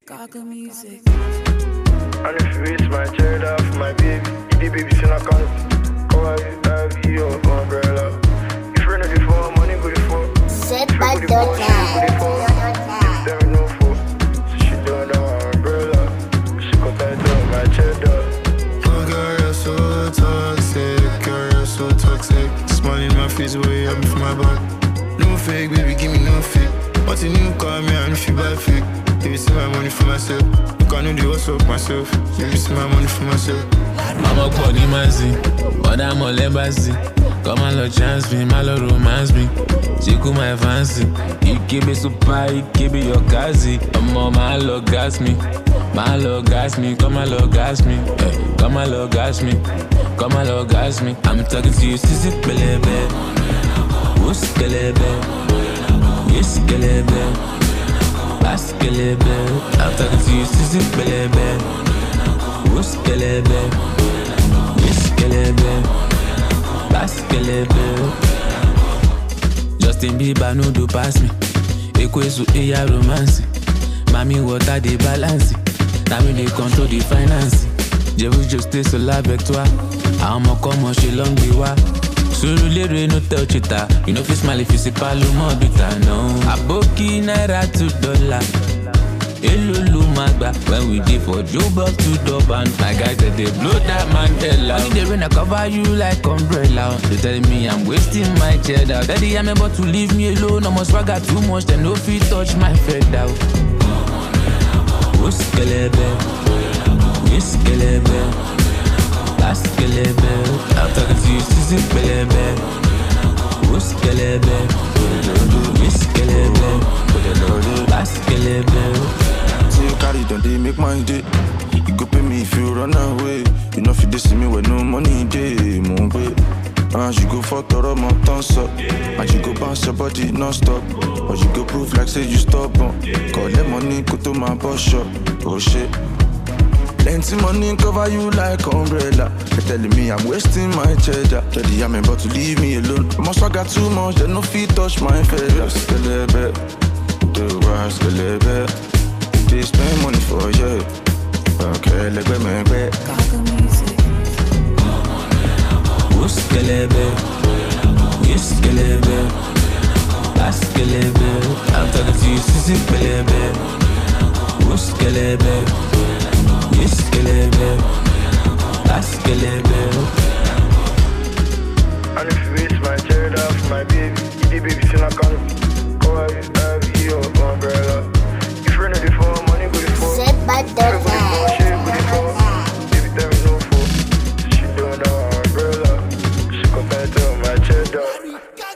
Gaga music. And if you reach my child off my baby, the baby still not come. Cover you, have your umbrella. If you're ready for money, go for. Set by If there no for, so she don't know her umbrella. She got tight on my cheddar. Oh girl, you're so toxic. Girl, you're so toxic. Smile in my face, way up for my back. No fake, baby, give me no fake. What you new call me and if you buy fake. If you see my money for myself, you can't do what's up myself. If you see my money for myself. I'm a body manzi, but I'm a legacy. Come and love chance me, my love romance me. She cool my fancy. You keep it super, you keep it your kazi. I'm on my love gas me. My love gas me, come and love gas me. Hey, come and love gas me. Come and love gas me. I'm talking to you, sissy belebe. Who's belebe? Yes, belebe. Bass belebe. I'm talking to you, sissy belebe. Who's belebe? Yes, belebe. Bass belebe. Justin Bieber no do pass me. Ekwesu eya romance. Mami water dey balance. Now me dey control the finance. Je veux juste seul avec toi. I'm a comment chez long biwa. Surulere no tell chita. You know if you smile if you see pas le monde bita no. Aboki naira $2. Elulu magba when we dey for Joburg to Durban. My guys said they blow that Mandela. Only the rain I cover you like umbrella. They telling me I'm wasting my cheddar. Daddy I'm about to leave me alone. I must swagger too much. They no fit touch my feather. Who's kelebe? Yes kelebe. Last kelebe. I'm talking to you, sissy kelebe. Who's kelebe? Yes kelebe. Last kelebe. Say you carry, don't they make my day. You go pay me if you run away. You know if you see me with no money day, mon way. And you go for thorough my thumbs up. And you go bounce your body non-stop. Or you go prove like say you stubborn. Call them money, go to my boss shop. Oh shit. Plenty money cover you like umbrella. They telling me I'm wasting my cheddar. Daddy, I'm about to leave me alone. I must got too much, they no feet touch my feathers. Skelebe, the grass skelebe. They spend money for you. Okay, let me back. Gaga music. Who's kelebe? Yes kelebe. Last kelebe. I'm talking to you, sissy kelebe. Who's kelebe? Yes kelebe. Last kelebe. And if you reach my child off my baby, the baby still not come. Cover you, have your umbrella. If you're ready for money, go for. Set by Baby, there no for. She don't know her umbrella. She got tight on my cheddar.